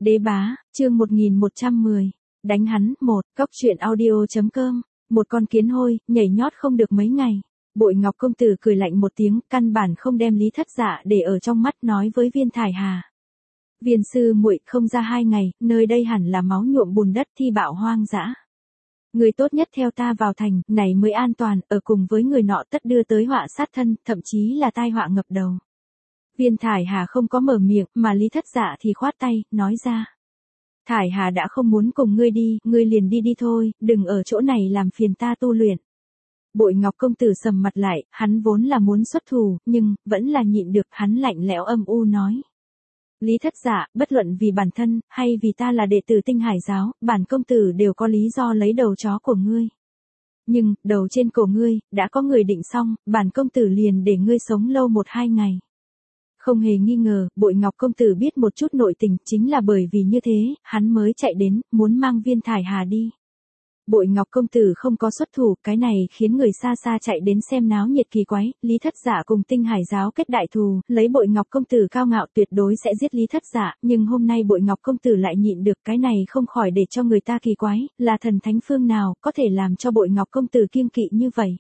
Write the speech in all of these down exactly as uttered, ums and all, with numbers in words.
Đế bá, chương một nghìn một trăm mười. Đánh hắn, một, cóc truyện audio.com. Một con kiến hôi, nhảy nhót không được mấy ngày. Bội Ngọc công tử cười lạnh một tiếng, căn bản không đem Lý Thất Dạ để ở trong mắt, nói với Viên Thải Hà. Viên sư muội, không ra hai ngày, nơi đây hẳn là máu nhuộm bùn đất thi bạo hoang dã. Người tốt nhất theo ta vào thành, này mới an toàn, ở cùng với người nọ tất đưa tới họa sát thân, thậm chí là tai họa ngập đầu. Viên Thải Hà không có mở miệng, mà Lý Thất Dạ thì khoát tay, nói ra. Thải Hà đã không muốn cùng ngươi đi, ngươi liền đi đi thôi, đừng ở chỗ này làm phiền ta tu luyện. Bội Ngọc công tử sầm mặt lại, hắn vốn là muốn xuất thủ, nhưng, vẫn là nhịn được, hắn lạnh lẽo âm u nói. Lý Thất Dạ, bất luận vì bản thân, hay vì ta là đệ tử Tinh Hải giáo, bản công tử đều có lý do lấy đầu chó của ngươi. Nhưng, đầu trên cổ ngươi, đã có người định xong, bản công tử liền để ngươi sống lâu một hai ngày. Không hề nghi ngờ, Bội Ngọc công tử biết một chút nội tình, chính là bởi vì như thế, hắn mới chạy đến, muốn mang Viên Thải Hà đi. Bội Ngọc công tử không có xuất thủ, cái này khiến người xa xa chạy đến xem náo nhiệt kỳ quái. Lý Thất Dạ cùng Tinh Hải giáo kết đại thù, lấy Bội Ngọc công tử cao ngạo tuyệt đối sẽ giết Lý Thất Dạ, nhưng hôm nay Bội Ngọc công tử lại nhịn được, cái này không khỏi để cho người ta kỳ quái, là thần thánh phương nào có thể làm cho Bội Ngọc công tử kiêng kỵ như vậy.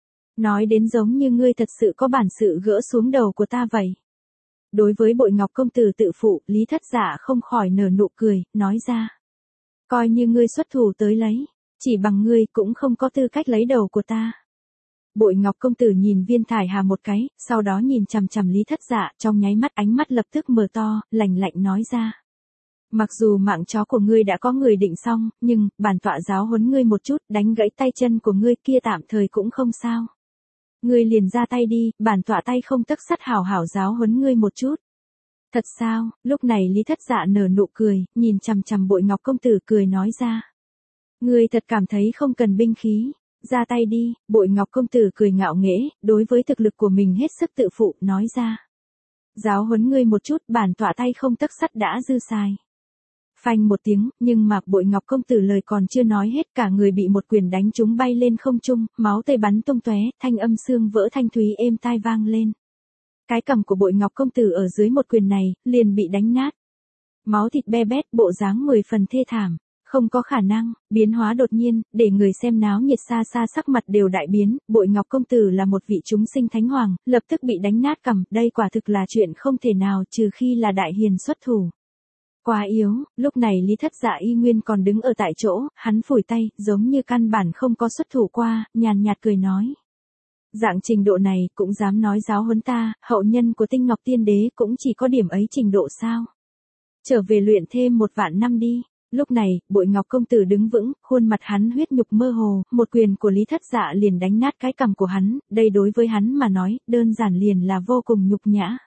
Nói đến giống như ngươi thật sự có bản sự gỡ xuống đầu của ta vậy. Đối với Bội Ngọc công tử tự phụ, Lý Thất Dạ không khỏi nở nụ cười, nói ra. Coi như ngươi xuất thủ tới lấy, chỉ bằng ngươi cũng không có tư cách lấy đầu của ta. Bội Ngọc công tử nhìn Viên Thải Hà một cái, sau đó nhìn chằm chằm Lý Thất Dạ, trong nháy mắt ánh mắt lập tức mở to, lạnh lạnh nói ra. Mặc dù mạng chó của ngươi đã có người định xong, nhưng, bản tọa giáo huấn ngươi một chút, đánh gãy tay chân của ngươi kia tạm thời cũng không sao. Ngươi liền ra tay đi, bản tọa tay không tấc sắt hảo hảo giáo huấn ngươi một chút. Thật sao? Lúc này Lý Thất Dạ nở nụ cười, nhìn chằm chằm Bội Ngọc công tử cười nói ra. Ngươi thật cảm thấy không cần binh khí, ra tay đi. Bội Ngọc công tử cười ngạo nghễ, đối với thực lực của mình hết sức tự phụ, nói ra. Giáo huấn ngươi một chút, bản tọa tay không tấc sắt đã dư xài. Phanh một tiếng, nhưng mà Bội Ngọc công tử lời còn chưa nói hết, cả người bị một quyền đánh trúng bay lên không trung, máu tươi bắn tung tóe, thanh âm xương vỡ thanh thúy êm tai vang lên. Cái cằm của Bội Ngọc công tử ở dưới một quyền này, liền bị đánh nát. Máu thịt be bét, bộ dáng mười phần thê thảm. Không có khả năng, biến hóa đột nhiên, để người xem náo nhiệt xa xa sắc mặt đều đại biến. Bội Ngọc công tử là một vị chúng sinh thánh hoàng, lập tức bị đánh nát cằm, đây quả thực là chuyện không thể nào, trừ khi là đại hiền xuất thủ. Quá yếu. Lúc này Lý Thất Dạ y nguyên còn đứng ở tại chỗ, hắn phủi tay, giống như căn bản không có xuất thủ qua, nhàn nhạt cười nói. Dạng trình độ này, cũng dám nói giáo huấn ta, hậu nhân của Tinh Ngọc Tiên Đế cũng chỉ có điểm ấy trình độ sao. Trở về luyện thêm một vạn năm đi. Lúc này, Bội Ngọc công tử đứng vững, khuôn mặt hắn huyết nhục mơ hồ, một quyền của Lý Thất Dạ liền đánh nát cái cằm của hắn, đây đối với hắn mà nói, đơn giản liền là vô cùng nhục nhã.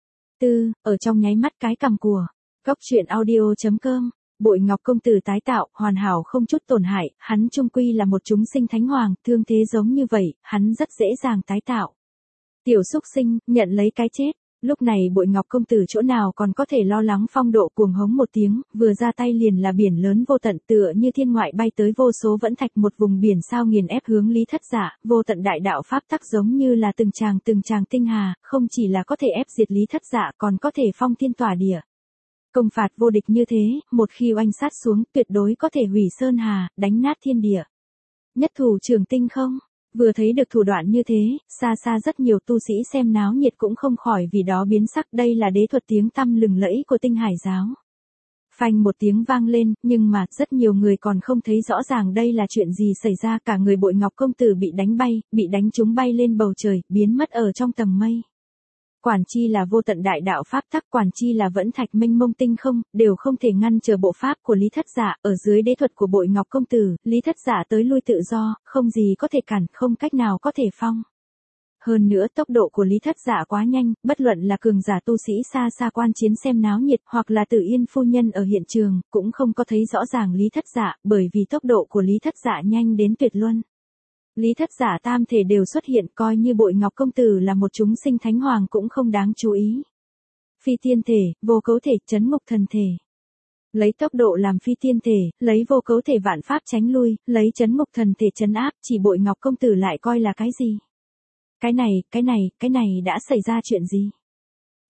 Tư, ở trong nháy mắt cái cằm của cóc truyện audio.com, Bội Ngọc công tử tái tạo, hoàn hảo không chút tổn hại, hắn chung quy là một chúng sinh thánh hoàng, thương thế giống như vậy, hắn rất dễ dàng tái tạo. Tiểu xúc sinh, nhận lấy cái chết. Lúc này Bội Ngọc công tử chỗ nào còn có thể lo lắng, phong độ cuồng hống một tiếng, vừa ra tay liền là biển lớn vô tận, tựa như thiên ngoại bay tới vô số vẫn thạch, một vùng biển sao nghiền ép hướng Lý Thất Dạ, vô tận đại đạo pháp tắc giống như là từng tràng từng tràng tinh hà, không chỉ là có thể ép diệt Lý Thất Dạ, còn có thể phong thiên tỏa địa. Công phạt vô địch như thế, một khi oanh sát xuống, tuyệt đối có thể hủy sơn hà, đánh nát thiên địa. Nhất thủ trường tinh không? Vừa thấy được thủ đoạn như thế, xa xa rất nhiều tu sĩ xem náo nhiệt cũng không khỏi vì đó biến sắc, đây là đế thuật tiếng tăm lừng lẫy của Tinh Hải giáo. Phanh một tiếng vang lên, nhưng mà, rất nhiều người còn không thấy rõ ràng đây là chuyện gì xảy ra, cả người Bội Ngọc công tử bị đánh bay, bị đánh trúng bay lên bầu trời, biến mất ở trong tầng mây. Quản chi là vô tận đại đạo pháp tắc, quản chi là vẫn thạch mênh mông tinh không, đều không thể ngăn trở bộ pháp của Lý Thất Dạ, ở dưới đế thuật của Bội Ngọc công tử, Lý Thất Dạ tới lui tự do, không gì có thể cản, không cách nào có thể phong. Hơn nữa tốc độ của Lý Thất Dạ quá nhanh, bất luận là cường giả tu sĩ xa xa quan chiến xem náo nhiệt, hoặc là Tử Yên phu nhân ở hiện trường, cũng không có thấy rõ ràng Lý Thất Dạ, bởi vì tốc độ của Lý Thất Dạ nhanh đến tuyệt luân. Lý Thất Dạ tam thể đều xuất hiện, coi như Bội Ngọc công tử là một chúng sinh thánh hoàng cũng không đáng chú ý. Phi tiên thể, vô cấu thể, chấn ngục thần thể. Lấy tốc độ làm phi tiên thể, lấy vô cấu thể vạn pháp tránh lui, lấy chấn ngục thần thể trấn áp, chỉ Bội Ngọc công tử lại coi là cái gì? Cái này, cái này, cái này đã xảy ra chuyện gì?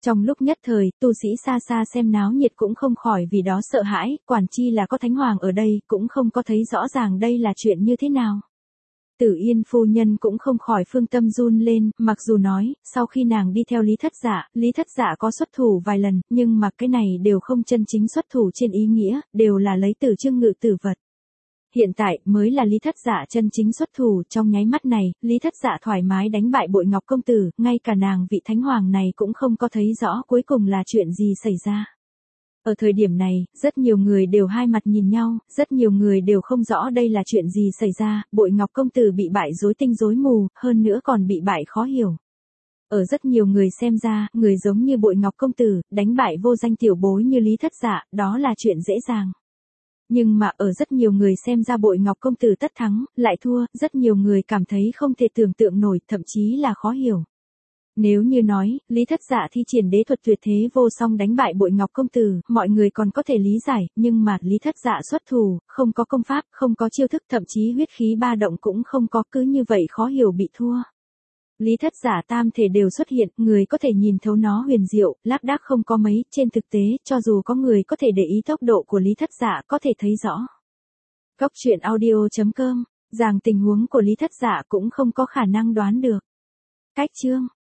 Trong lúc nhất thời, tu sĩ xa xa xem náo nhiệt cũng không khỏi vì đó sợ hãi, quản chi là có thánh hoàng ở đây, cũng không có thấy rõ ràng đây là chuyện như thế nào. Tử Yên phu nhân cũng không khỏi phương tâm run lên, mặc dù nói, sau khi nàng đi theo Lý Thất Dạ, Lý Thất Dạ có xuất thủ vài lần, nhưng mà cái này đều không chân chính xuất thủ trên ý nghĩa, đều là lấy từ Trương Ngự tử vật. Hiện tại mới là Lý Thất Dạ chân chính xuất thủ, trong nháy mắt này, Lý Thất Dạ thoải mái đánh bại Bội Ngọc công tử, ngay cả nàng vị thánh hoàng này cũng không có thấy rõ cuối cùng là chuyện gì xảy ra. Ở thời điểm này, rất nhiều người đều hai mặt nhìn nhau, rất nhiều người đều không rõ đây là chuyện gì xảy ra, Bội Ngọc công tử bị bại rối tinh rối mù, hơn nữa còn bị bại khó hiểu. Ở rất nhiều người xem ra, người giống như Bội Ngọc công tử, đánh bại vô danh tiểu bối như Lý Thất Dạ, đó là chuyện dễ dàng. Nhưng mà ở rất nhiều người xem ra Bội Ngọc công tử tất thắng, lại thua, rất nhiều người cảm thấy không thể tưởng tượng nổi, thậm chí là khó hiểu. Nếu như nói, Lý Thất Dạ thi triển đế thuật tuyệt thế vô song đánh bại Bội Ngọc công tử, mọi người còn có thể lý giải, nhưng mà Lý Thất Dạ xuất thủ, không có công pháp, không có chiêu thức, thậm chí huyết khí ba động cũng không có, cứ như vậy khó hiểu bị thua. Lý Thất Dạ tam thể đều xuất hiện, người có thể nhìn thấu nó huyền diệu, lác đác không có mấy, trên thực tế, cho dù có người có thể để ý tốc độ của Lý Thất Dạ có thể thấy rõ. Góc truyện audio chấm com, rằng tình huống của Lý Thất Dạ cũng không có khả năng đoán được. Cách chương